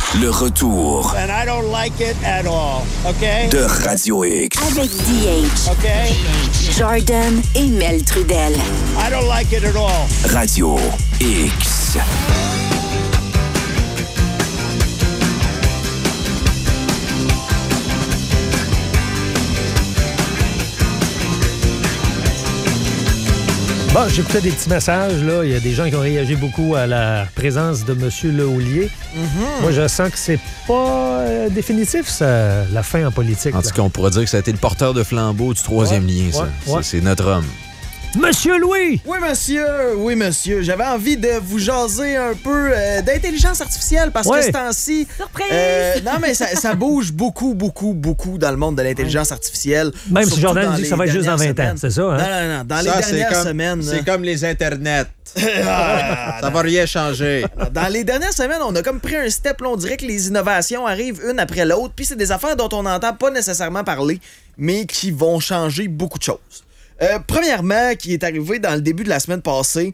Le retour. And I don't like it at all, okay? De Radio X. Avec DH. Okay? Jordan et Mel Trudel. I don't like it at all. Radio X. Bon, j'écoutais des petits messages, là. Il y a des gens qui ont réagi beaucoup à la présence de M. Lehoulier. Moi, je sens que c'est pas définitif, ça, la fin en politique. En tout cas, on pourrait dire que ça a été le porteur de flambeau du troisième lien, ça. Ouais. C'est notre homme. Monsieur Louis! Oui, monsieur. J'avais envie de vous jaser un peu d'intelligence artificielle parce que ce temps-ci... Surprise! Non, mais ça bouge beaucoup dans le monde de l'intelligence artificielle. Même si surtout Jordan dans dit que ça les va être juste dans 20 dernières ans, c'est ça, hein? Non. Dans les dernières semaines... C'est comme les internets. Ça va rien changer. Dans les dernières semaines, on a comme pris un step. Là, on dirait que les innovations arrivent une après l'autre. Puis c'est des affaires dont on n'entend pas nécessairement parler, mais qui vont changer beaucoup de choses. Premièrement, qui est arrivé dans le début de la semaine passée,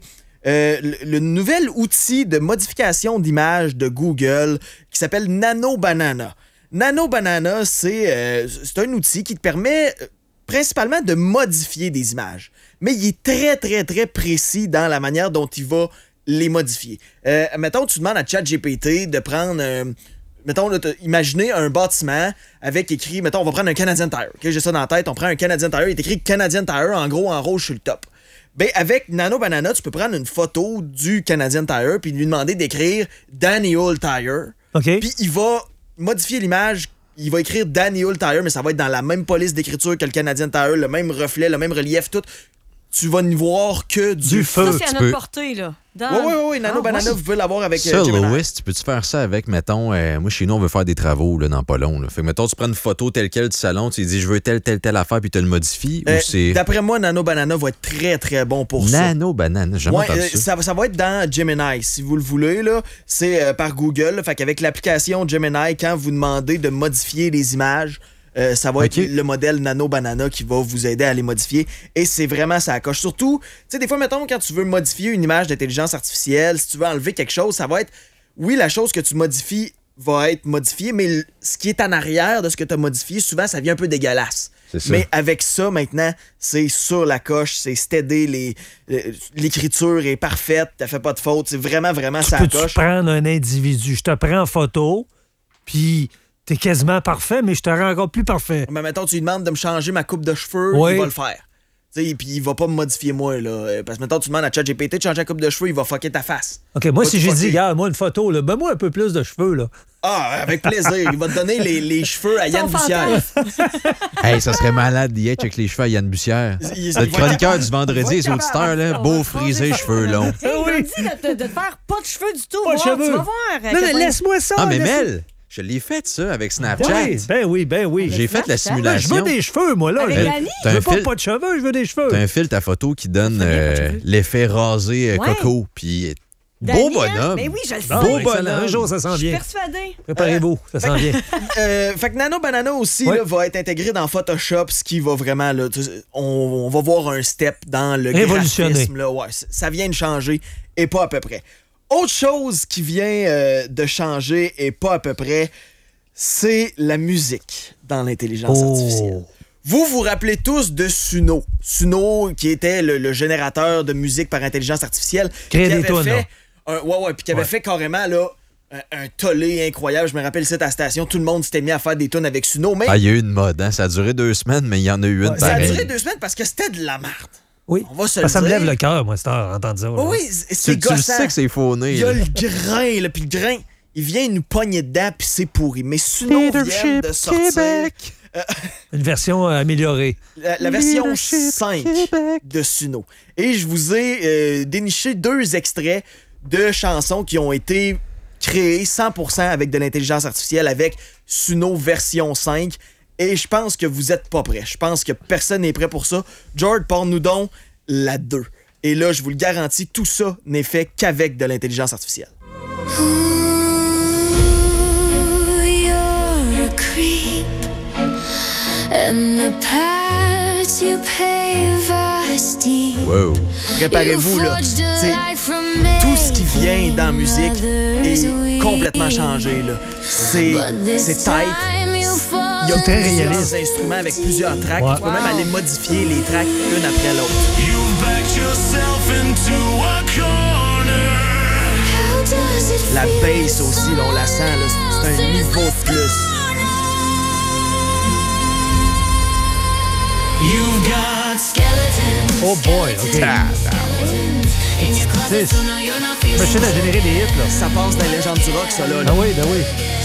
le nouvel outil de modification d'image de Google qui s'appelle Nano Banana. Nano Banana, c'est un outil qui te permet principalement de modifier des images. Mais il est très précis dans la manière dont il va les modifier. Mettons, tu demandes à ChatGPT de prendre... mettons, imaginez un bâtiment avec écrit, mettons, on va prendre un Canadian Tire. Okay, j'ai ça dans la tête, on prend un Canadian Tire, il est écrit Canadian Tire, en gros, en rouge sur le top. Ben, avec Nano Banana, tu peux prendre une photo du Canadian Tire puis lui demander d'écrire Danny Old Tire. OK. Puis il va modifier l'image, il va écrire Danny Old Tire, mais ça va être dans la même police d'écriture que le Canadian Tire, le même reflet, le même relief, tout. Tu vas n'y voir que du feu. Ça, c'est à notre portée, là. Oui, Nano Banana, vous pouvez l'avoir avec Ça, Gemini. Louis, tu peux-tu faire ça avec, mettons, moi, chez nous, on veut faire des travaux là, dans pas long. Là. Fait que, mettons, tu prends une photo telle quelle du salon, tu lui dis, je veux telle affaire, puis tu le modifies, ou c'est... D'après moi, Nano Banana va être très bon pour ça. Nano Banana, j'ai jamais entendu ça. Ça va être dans Gemini, si vous le voulez. Là. C'est par Google. Là. Fait qu'avec l'application Gemini, quand vous demandez de modifier les images, ça va être le modèle Nano Banana qui va vous aider à les modifier. Et c'est vraiment ça coche. Surtout, tu sais, des fois, mettons, quand tu veux modifier une image d'intelligence artificielle, si tu veux enlever quelque chose, ça va être... Oui, la chose que tu modifies va être modifiée, mais ce qui est en arrière de ce que tu as modifié, souvent, ça vient un peu dégueulasse. Mais avec ça, maintenant, c'est sur la coche, c'est steady, l'écriture est parfaite, t'as fait pas de faute, c'est vraiment ça coche. Peux-tu prendre un individu? Je te prends en photo, puis... T'es quasiment parfait, mais je te rends encore plus parfait. Mais mettons, tu lui demandes de me changer ma coupe de cheveux, il va le faire. Puis il va pas me modifier moi, là. Parce que mettons, tu demandes à ChatGPT de changer la coupe de cheveux, il va fucker ta face. OK, moi, si j'ai dit, regarde, moi, une photo, là, ben moi un peu plus de cheveux, là. Ah, avec plaisir. Il va te donner les cheveux à Yann Bussière. Hey, ça serait malade d'y être avec les cheveux à Yann Bussière. Le chroniqueur du vendredi, les auditeurs, là, beau frisé, cheveux longs. Il m'a dit de te faire pas de cheveux du tout. Pas de cheveux. Tu vas voir. Non, mais laisse-moi ça. Ah, mais Mel, je l'ai fait, ça, avec Snapchat. Ben oui. J'ai fait la simulation. Je veux des cheveux, moi, là. Avec Annie? Je veux pas de cheveux, je veux des cheveux. T'as un filtre à photo qui donne l'effet rasé coco, puis... Beau bonhomme. Mais oui, je le sais. Beau bonhomme. Un jour, ça s'en Je suis vient. persuadée. Préparez-vous, ça s'en vient. Fait que Nano Banana aussi là, va être intégré dans Photoshop, ce qui va vraiment... Là, on va voir un step dans le graphisme. Là, ouais, ça vient de changer, et pas à peu près. Autre chose qui vient de changer, et pas à peu près, c'est la musique dans l'intelligence artificielle. Vous vous rappelez tous de Suno. Suno, qui était le générateur de musique par intelligence artificielle. Créer des tonnes, puis qui avait fait carrément là, un tollé incroyable. Je me rappelle cette station, tout le monde s'était mis à faire des tunes avec Suno. Mais... Ah, il y a eu une mode, hein? Ça a duré 2 semaines, mais il y en a eu une Ça a pareille. duré 2 semaines parce que c'était de la merde. Oui. On va se le Ça me dire. lève le cœur, moi, cette heure, entendre ça. Oui, c'est Tu gossant. le sais que c'est fauné. Il y a le grain, là, puis le grain, il vient nous pogner dedans, puis c'est pourri. Mais Suno vient de sortir... Québec. Une version améliorée. La version 5 de Suno. Et je vous ai déniché 2 extraits de chansons qui ont été créées 100% avec de l'intelligence artificielle, avec Suno version 5. Et je pense que vous êtes pas prêts. Je pense que personne n'est prêt pour ça. George, parle-nous donc la 2. Et là, je vous le garantis, tout ça n'est fait qu'avec de l'intelligence artificielle. Wow. Préparez-vous, là. C'est tout ce qui vient dans la musique est complètement changé. Là. C'est tight. Il y a très plusieurs réaliste. instruments avec plusieurs tracks. Ouais. Tu peux même aller modifier les tracks une après l'autre. La bass aussi, là, on la sent. Là, c'est un niveau de plus. Oh boy, OK. C'est machine à générer des hits, là. Ça passe dans les légendes du rock, ça, là. Ah oui, ben oui.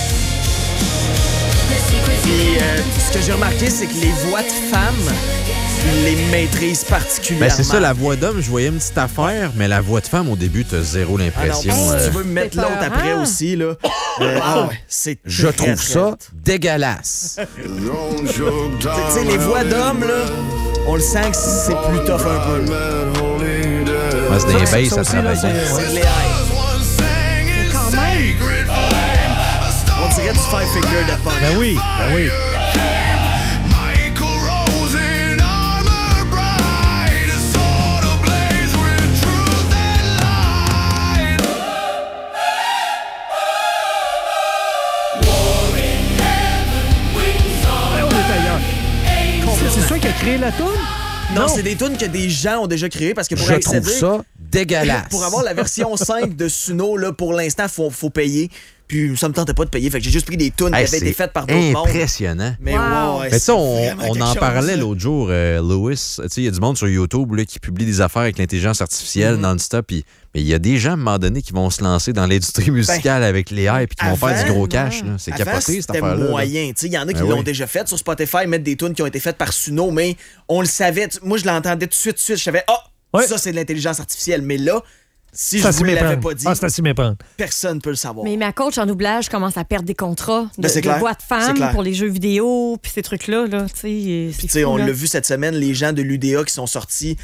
Puis, ce que j'ai remarqué, c'est que les voix de femmes, ils les maîtrisent particulièrement. Ben, c'est ça, la voix d'homme, je voyais une petite affaire, mais la voix de femme, au début, t'as zéro Ah non, l'impression. si tu veux mettre l'autre peurant. après aussi, là. Ah ouais, c'est Je très, trouve très ça hot. dégueulasse. Tu sais, les voix d'hommes, là, on le sent que c'est plus tough un peu. Moi, c'est des basses, ça ça aussi, là, travaille. C'est de l'AI. Quand même. On dirait du five finger de punk. Ben oui, ben oui. Ben, on est ailleurs. C'est ça qui a créé la toune? Non, c'est des tunes que des gens ont déjà créées parce que pour Je trouve accéder, ça dégueulasse. pour avoir la version 5 de Suno, là, pour l'instant, faut payer. Puis ça me tentait pas de payer, fait que j'ai juste pris des tunes qui Hey, avaient été c'est faites par d'autres mondes. impressionnant. Mais Wow. ouais, Mais c'est ça, vraiment on quelque en chose, parlait là. l'autre jour, Louis. Tu sais, il y a du monde sur YouTube là, qui publie des affaires avec l'intelligence artificielle non-stop. Mais il y a des gens, à un moment donné, qui vont se lancer dans l'industrie musicale avec les AI puis qui vont faire du gros cash. Là. C'est Avant, capoté, cette c'était affaire-là. là. moyen. Tu sais, il y en a qui Ben l'ont oui. déjà fait sur Spotify, mettre des tunes qui ont été faites par Suno, mais on le savait. Moi, je l'entendais tout de suite. Je savais, Ouais. ça, c'est de l'intelligence artificielle. Mais là, si Ça je vous s'y l'avais méprendre. pas dit, Ah, c'est à s'y méprendre. personne ne peut le savoir. Mais ma coach en doublage commence à perdre des contrats Ben, c'est de clair. voix de C'est femmes clair. pour les jeux vidéo, puis ces trucs-là, là, tu sais, Puis, c'est tu sais, fou, on là. l'a vu cette semaine, les gens de l'UDA qui sont sortis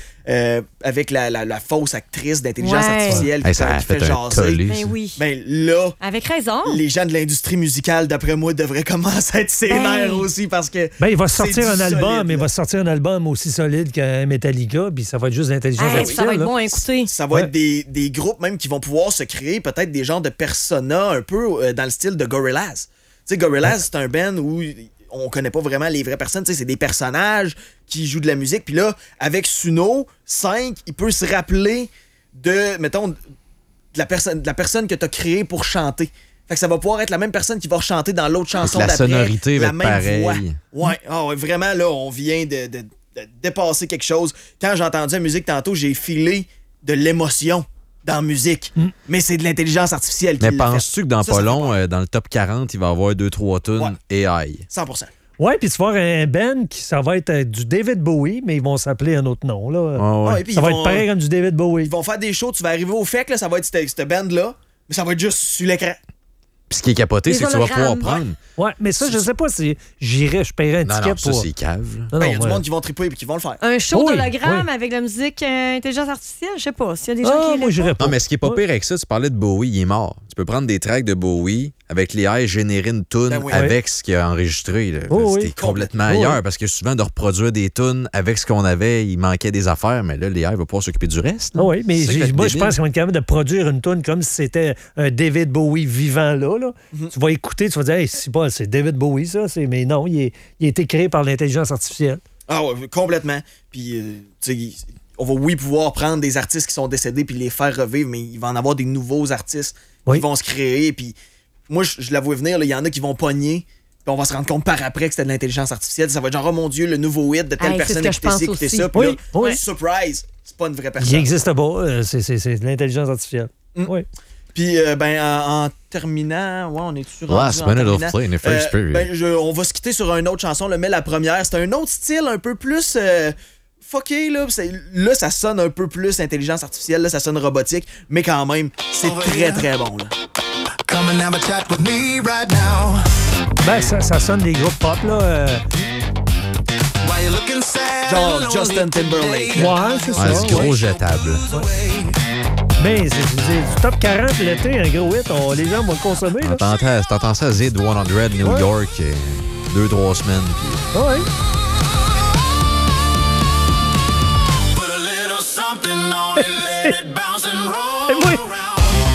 avec la fausse actrice d'intelligence Ouais. artificielle Hey, qui ça a fait un jaser. tollé. Ben ça. oui. Ben là, Avec raison. les gens de l'industrie musicale, d'après moi, devraient commencer à être sévères aussi parce que. Ben, il va c'est sortir du un album, solide, il là. va sortir un album aussi solide qu'un Metallica, puis ça va être juste l'intelligence Hey, artificielle. ça va être là. bon à écouter. Ça va Ouais. être des groupes même qui vont pouvoir se créer peut-être des genres de personas un peu dans le style de Gorillaz. Tu sais, Gorillaz, c'est un band où on connaît pas vraiment les vraies personnes. Tu sais, c'est des personnages qui jouent de la musique. Puis là, avec Suno 5, il peut se rappeler de, mettons, de la personne que tu as créée pour chanter. Fait que ça va pouvoir être la même personne qui va rechanter dans l'autre chanson la d'après. sonorité va la être même pareille. voix. Ouais, ouais, vraiment, là, on vient de dépasser quelque chose. Quand j'ai entendu la musique tantôt, j'ai filé de l'émotion dans la musique. Mais c'est de l'intelligence artificielle qui Mais l'a fait. penses-tu que dans Ça pas fait long, peur. dans le top 40, il va y avoir 2-3 tunes AI? 100%. Ouais, puis tu vas avoir un band qui ça va être du David Bowie, mais ils vont s'appeler un autre nom. Là. Ah ouais. Ouais, puis Ça ils va vont- être pareil comme du David Bowie. Ils vont faire des shows, tu vas arriver au FEC, là, ça va être cette band-là, mais ça va être juste sur l'écran. Puis ce qui est capoté, Les c'est que tu vas pouvoir hologrammes, prendre. Ouais, mais ça, je sais pas si j'irais, je paierais un Non, ticket non, ça, pour. c'est cave. là. Non, Ben, il y a non, du ouais. monde qui vont triper et qui vont le faire. Un show Oui, d'hologramme oui. avec la musique intelligence artificielle, je sais pas. S'il y a des gens Ah, qui moi, j'irais pas. Non, mais ce qui est pas Ouais. pire avec ça, tu parlais de Bowie, il est mort. Tu peux prendre des tracks de Bowie avec l'AI, générer une tune Ben oui. avec ce qu'il a enregistré. Là. Oh, C'était oui. complètement Oh, ailleurs oui. parce que souvent, de reproduire des tunes avec ce qu'on avait, il manquait des affaires, mais là, l'AI va pouvoir s'occuper du reste. là. Ah oui, mais C'est ça qui va être moi, je débile. pense qu'on est capable de produire une tune comme si c'était un David Bowie vivant là. Tu vas écouter, tu vas dire, hey, c'est David Bowie, ça. Mais non, il a été créé par l'intelligence artificielle. Ah ouais, complètement. Puis, tu sais, on va, oui, pouvoir prendre des artistes qui sont décédés puis les faire revivre, mais il va en avoir des nouveaux artistes Oui. qui vont se créer. Puis, moi, je la vois venir, là, il y en a qui vont pogner. Puis on va se rendre compte par après que c'était de l'intelligence artificielle. Ça va être genre, oh mon Dieu, le nouveau hit de telle Hey, c'est personne, ce que je écoutez pense ci, écoutez aussi. ça. Puis Oui, là, oui. surprise, c'est pas une vraie Il personne. n'existe pas. C'est de l'intelligence artificielle. Oui. Puis, en terminant, ouais, on est sur Last minute of play in the first period. on va se quitter sur une autre chanson, mais la première, c'est un autre style un peu plus fucké, là. Là, ça sonne un peu plus intelligence artificielle, là, ça sonne robotique, mais quand même, c'est très, très bon, là. Come and have a chat with me right now. Ben, ça sonne des groupes pop, là. Why you looking sad? Genre and Justin lonely Timberlake. today? Ouais, c'est ça. Ouais, c'est gros ouais. jetable. Mais c'est du top 40 l'été, un gros hit. Les gens vont le consommer. Là. T'entends ça à Zid 100 New Ouais. York, 2-3 semaines. Puis Ah ouais. Put a little something on it, let it bounce and roll Et oui. around.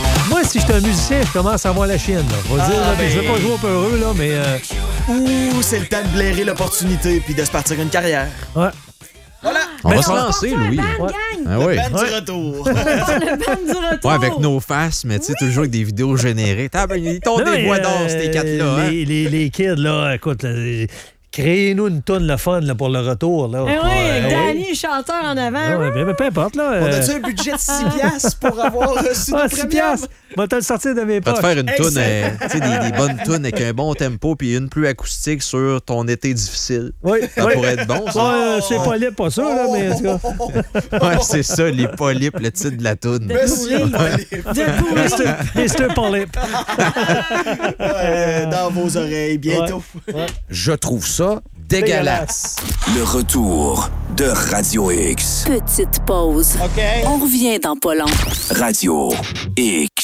si j'étais un musicien, je commence à avoir la chienne. Là. Faut dire, là, je veux pas jouer au peureux, là, mais... Ouh, c'est le temps de blairer l'opportunité puis de se partir une carrière. Ouais. Voilà. On va on se va lancer, faire un Louis. band, Ouais. gang. Ah oui. Band du retour. Le band du retour. Ouais, avec nos faces, mais tu sais, toujours avec des vidéos générées. Ils t'ont Non, des mais, voix d'or, ces quatre-là. Hein? Les kids, là, écoute, là, créez-nous une toune le fun là, pour le retour. Là. Eh oui, avec Ouais. Danny, chanteur en avant. Ah ouais, mais peu importe, là. On a-tu un budget de 6 piastres pour avoir reçu nos 6 premières? piastres. Moi, te le sortir de mes Va poches. te faire une toune, Excellent. tu sais, des bonnes tounes avec un bon tempo puis une plus acoustique sur ton été difficile. Oui, Ça oui. pourrait être bon, ça. Ouais, c'est pas libre, pas ça, là, mais en tout cas. Ouais, c'est ça, les polypes, le titre de la toune. Monsieur Polype. Mr. Polyp. Dans vos oreilles, bientôt. Je trouve ça dégueulasse. Le retour de Radio X. Petite pause. OK? On revient dans pas long. Radio X.